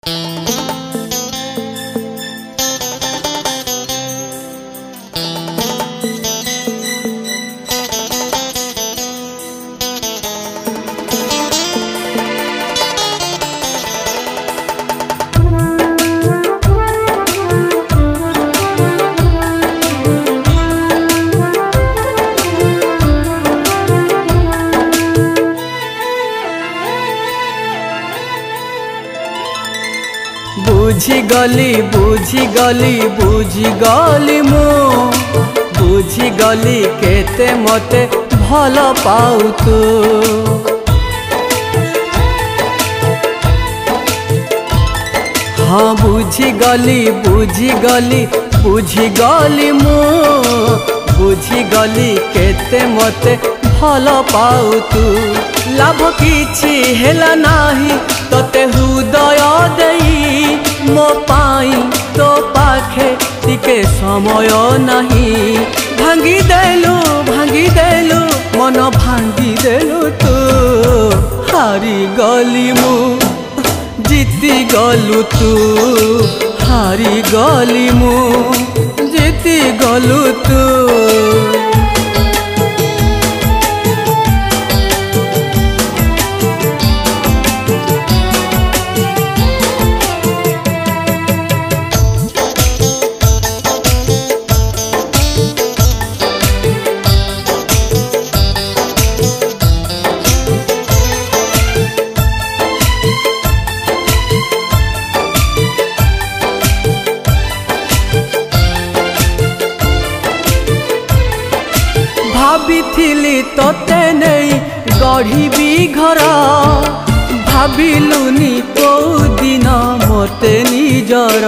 बुझीगली बुझीगली बुझीगली मु बुझीगली केते मते भल पाउ तू। हाँ बुझीगली बुझीगली बुझीगली मु बुझीगली केते मते भल पाउ तू। लाभ किछि हेला नाही तते हृदय देई मो पाई तो पाखे टिके समय नहीं। भांगी देलु मन भांगी देलु तू। हारी गली मु जीती गलु तू। हारी गली मु जीती गलु तू। भाभी तोते नहीं गढ़ी घर भाविलुनी को दिन मते निजर।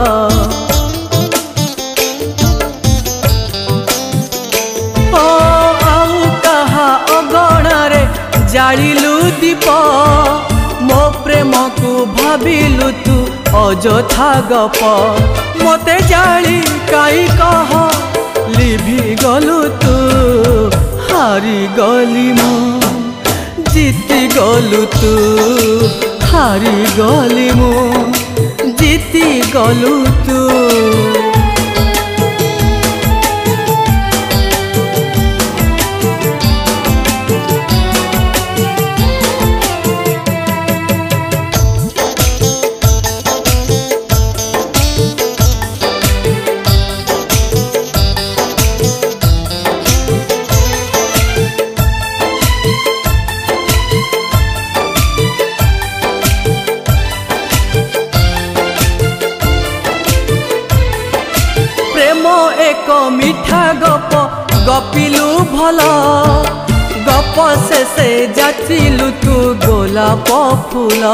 ओ आउ कहा अगणारे जालिलु दीप मो प्रेम को भाविलु तू अजथा गप। मते जाली काई कह लिभि गलु तू। हारी गली मु जीती गलु तू। हारी गली मु जीती गलु तू। एक मिठा गप गपिलु भल गप शेषे जाचिलु तू गोलाप फूल।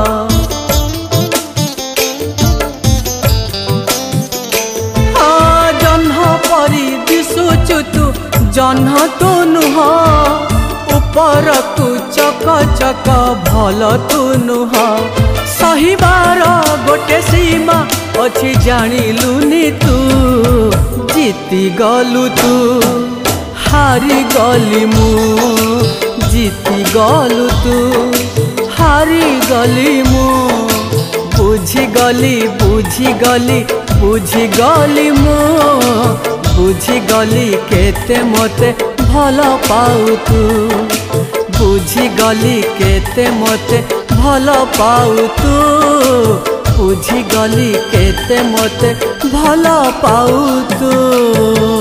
हाँ जह्न परी दिशुचु तू जह्न तू नुह। ऊपर तू चक चक भल तू नुह। सहीबार गोटे सीमा अच्छी जानिलुनी तू। जीती गलु तू। हारी गली मु जीती गलु तू। हारी गली मु बुझीगली बुझीगली बुझीगली मु बुझीगली केते मते भल पाउ तू। बुझीगली केते मते भल पाउ तू। बुझीगली केते मते भल पाउ तू।